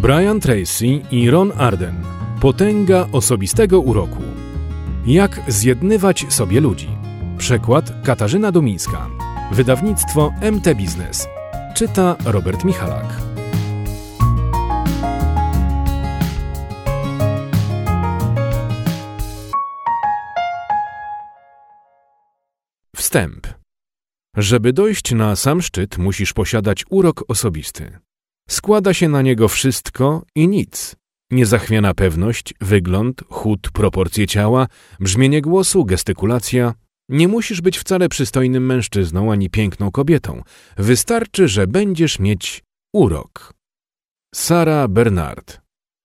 Brian Tracy i Ron Arden. Potęga osobistego uroku. Jak zjednywać sobie ludzi. Przekład Katarzyna Dumińska. Wydawnictwo MT Biznes. Czyta Robert Michalak. Wstęp. Żeby dojść na sam szczyt, musisz posiadać urok osobisty. Składa się na niego wszystko i nic. Niezachwiana pewność, wygląd, chód, proporcje ciała, brzmienie głosu, gestykulacja. Nie musisz być wcale przystojnym mężczyzną ani piękną kobietą. Wystarczy, że będziesz mieć urok. Sarah Bernard.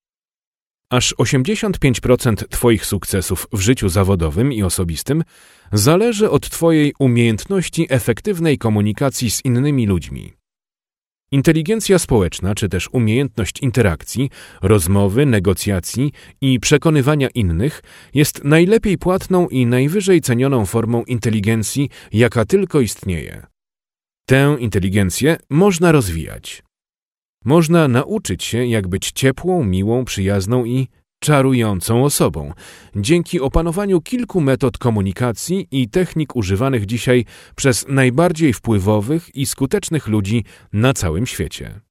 Aż 85% Twoich sukcesów w życiu zawodowym i osobistym zależy od Twojej umiejętności efektywnej komunikacji z innymi ludźmi. Inteligencja społeczna, czy też umiejętność interakcji, rozmowy, negocjacji i przekonywania innych jest najlepiej płatną i najwyżej cenioną formą inteligencji, jaka tylko istnieje. Tę inteligencję można rozwijać. Można nauczyć się, jak być ciepłą, miłą, przyjazną i czarującą osobą, dzięki opanowaniu kilku metod komunikacji i technik używanych dzisiaj przez najbardziej wpływowych i skutecznych ludzi na całym świecie.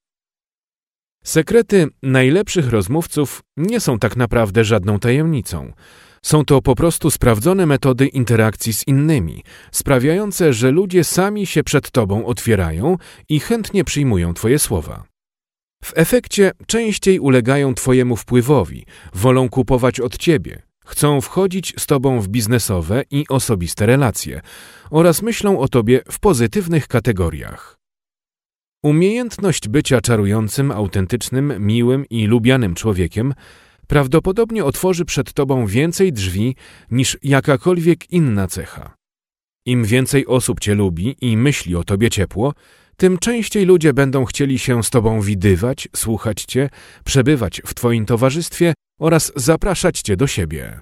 Sekrety najlepszych rozmówców nie są tak naprawdę żadną tajemnicą. Są to po prostu sprawdzone metody interakcji z innymi, sprawiające, że ludzie sami się przed Tobą otwierają i chętnie przyjmują Twoje słowa. W efekcie częściej ulegają Twojemu wpływowi, wolą kupować od Ciebie, chcą wchodzić z Tobą w biznesowe i osobiste relacje oraz myślą o Tobie w pozytywnych kategoriach. Umiejętność bycia czarującym, autentycznym, miłym i lubianym człowiekiem prawdopodobnie otworzy przed Tobą więcej drzwi niż jakakolwiek inna cecha. Im więcej osób Cię lubi i myśli o Tobie ciepło, tym częściej ludzie będą chcieli się z Tobą widywać, słuchać Cię, przebywać w Twoim towarzystwie oraz zapraszać Cię do siebie.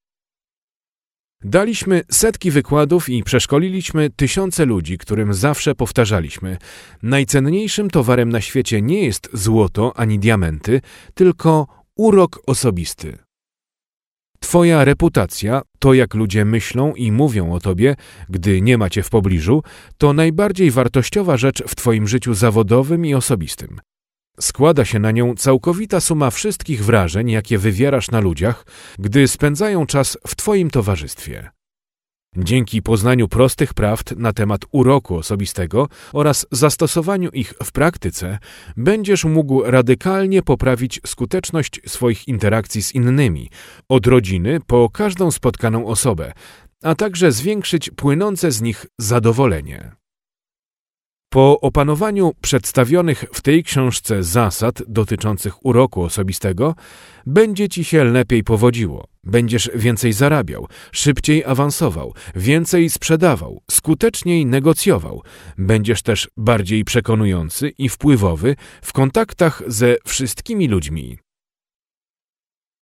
Daliśmy setki wykładów i przeszkoliliśmy tysiące ludzi, którym zawsze powtarzaliśmy: najcenniejszym towarem na świecie nie jest złoto ani diamenty, tylko urok osobisty. Twoja reputacja, to jak ludzie myślą i mówią o Tobie, gdy nie ma Cię w pobliżu, to najbardziej wartościowa rzecz w Twoim życiu zawodowym i osobistym. Składa się na nią całkowita suma wszystkich wrażeń, jakie wywierasz na ludziach, gdy spędzają czas w Twoim towarzystwie. Dzięki poznaniu prostych prawd na temat uroku osobistego oraz zastosowaniu ich w praktyce, będziesz mógł radykalnie poprawić skuteczność swoich interakcji z innymi, od rodziny po każdą spotkaną osobę, a także zwiększyć płynące z nich zadowolenie. Po opanowaniu przedstawionych w tej książce zasad dotyczących uroku osobistego, będzie Ci się lepiej powodziło, będziesz więcej zarabiał, szybciej awansował, więcej sprzedawał, skuteczniej negocjował, będziesz też bardziej przekonujący i wpływowy w kontaktach ze wszystkimi ludźmi.